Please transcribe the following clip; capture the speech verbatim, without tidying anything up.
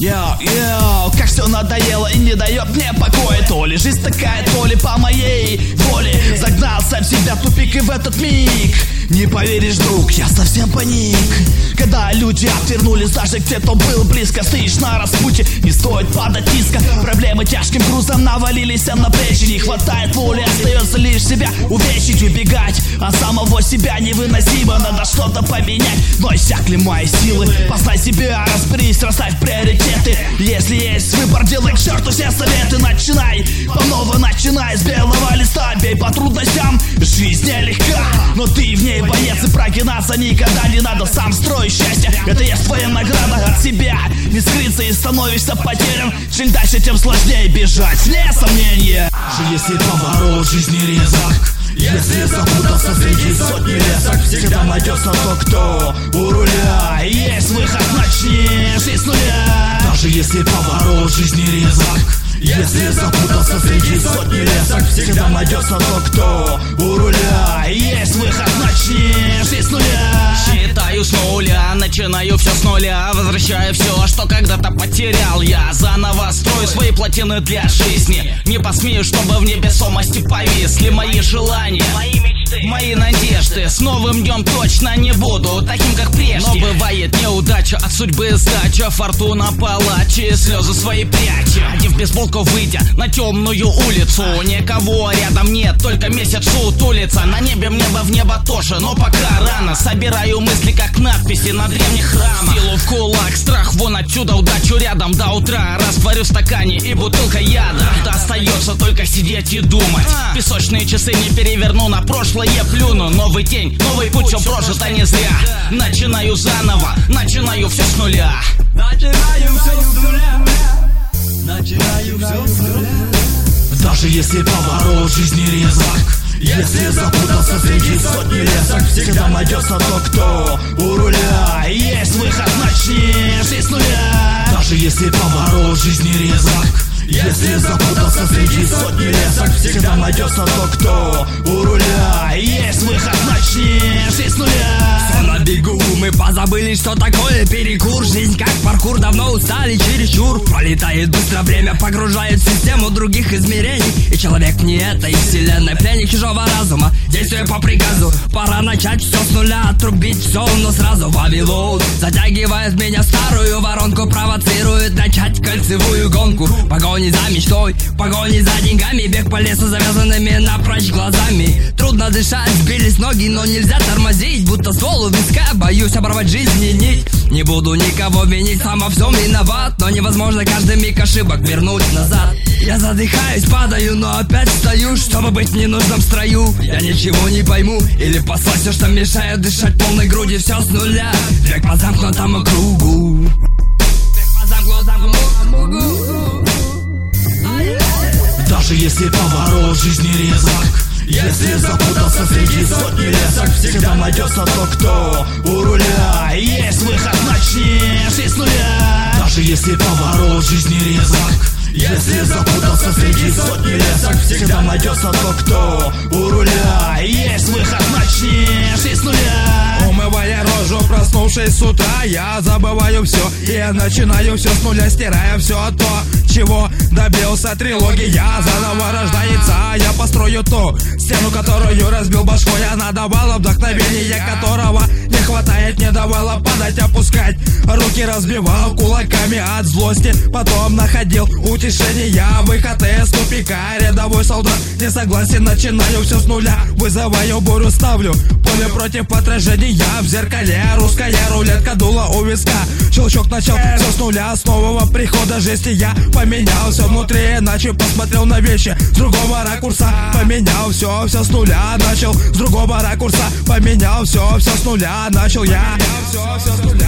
Йоу, йоу, как все надоело и не дает мне покоя. То ли жизнь такая, то ли по моей воле. Загнал сам себя в тупик, и в этот миг не поверишь, друг, я совсем паник. Когда люди отвернулись, даже те, кто был близко. Стоишь на распутье, не стоит падать низко. Проблемы тяжким грузом навалились на плечи. Не хватает воли, остается лишь себя увечить. Убегать от самого себя невыносимо. Надо что-то поменять, но иссякли мои силы. Познай себя, разберись, расставь приоритеты. Если есть выбор, делай к черту все советы. Начинай, по-новому начинай с белого листа. Бей по трудностям, жизнь нелегка, но ты в ней боец, и прогинаться никогда не надо. Сам строй счастье, это есть твоя награда. От себя не скрыться и становишься потерян. Чем дальше, тем сложнее бежать, вне сомнения. Если поворот жизни резок, если запутался среди сотни лесок, всегда найдется тот, кто у руля. Есть выход, начни жизнь с нуля. Даже если поворот жизни резок, если запутался среди сотни лесок, всегда найдется тот, кто у руля. Есть выход, начни жизнь с нуля. Считаю с нуля, начинаю все с нуля. Возвращаю все, что когда-то потерял. Я заново строю свои плотины для жизни. Не посмею, чтобы в невесомости повисли мои желания, мои мечты, мои надежды. С новым днем точно не буду таким, как прежде. Но бывает неудача, от судьбы сдача. Фортуна палачи, слезы свои пряча. Один в бейсболку выйдя на темную улицу. Никого рядом нет, только месяц сутулится. На небе небо в небо тоже, но пока рано. Собираю мысли, как надписи на древних храмах. Силу в кулак, страх вон отсюда, удачу рядом. До утра растворю в стакане и бутылка яда. Да остается только сидеть и думать. Песочные часы не переверну, на прошлое плюну. Новый день, новый путь, все прожито не зря. Начинаю заново, начинаю все с нуля. Начинаю все с нуля. Начинаю все с нуля. Даже если поворот жизни резок, если запутался среди сотни лесок, всегда найдется тот, кто у руля. Есть выход, начни жизнь с нуля. Даже если поворот жизни резок, если запутался среди сотни лесок, всегда найдется тот, кто у руля. Есть выход, начни жизнь с нуля. Все на бегу, мы позабыли, что такое перекур. Жизнь как паркур, давно устали чересчур. Пролетает быстро время, погружает в систему других измерений. И человек не этой вселенной, пленник чужого разума, действуя по приказу. Пора начать все с нуля, отрубить все, но сразу Вавилон затягивает меня в старую воронку, провоцирует начать кольцевую гонку. Погони за мечтой, погони за деньгами, бег по лесу завязанными напрочь глазами. Трудно дышать, сбились ноги, но нельзя тормозить, будто ствол у виска, боюсь оборвать жизни нить. Не буду никого винить, сам во всем виноват, но невозможно каждый миг ошибок вернуть назад. Я задыхаюсь, падаю, но опять встаю, чтобы быть в ненужном строю. Я ничего не пойму, или послать все, что мешает дышать полной груди, все с нуля. Бег по замкнутому кругу. Бег по замкнутому кругу. Даже если поворот жизни резок, если запутался среди сотни лесок, всегда найдется тот, кто у руля. Есть выход, начни жизнь с нуля. Даже если поворот жизни резок, если запутался среди сотни лесок, всегда найдется тот, кто у руля. Есть выход, начни жизнь с нуля. Умывая рожу, проснувшись с утра, я забываю все и начинаю все с нуля, стирая все то, чего добился. Трилогия заново рождается, я построю ту стену, которую разбил башкой. Она давала вдохновение, которого не хватает, не давала падать, опускать руки, разбивал кулаками от злости, потом находил утешение, выход из тупика. Рядовой солдат не согласен, начинаю все с нуля, вызываю бурю, ставлю поле против отражения. В зеркале русская рулетка, дула у виска, щелчок начал все с нуля. С нового прихода жести я поменял все внутри, иначе посмотрел на вещи с другого ракурса. Поменял все, все с нуля, начал с другого ракурса. Поменял все, все с нуля, начал я все, все с нуля.